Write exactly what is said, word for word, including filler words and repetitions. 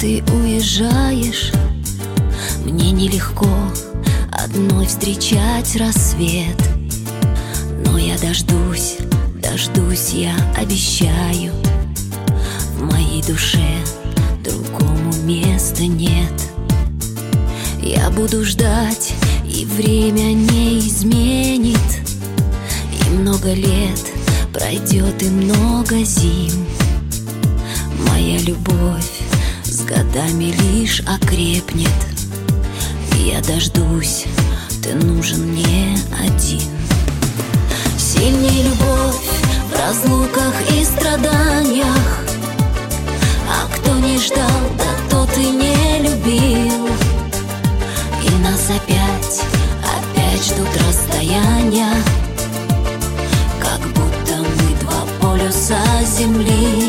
ты уезжаешь, мне нелегко одной встречать рассвет. Но я дождусь, дождусь, я обещаю. В моей душе другому места нет. Я буду ждать, и время не изменит. И много лет пройдет, и много зим. Моя любовь с годами лишь окрепнет. Я дождусь, ты нужен мне один. Сильней любовь в разлуках и страданиях. А кто не ждал, да тот и не любил. И нас опять, опять ждут расстояния, как будто мы два полюса земли.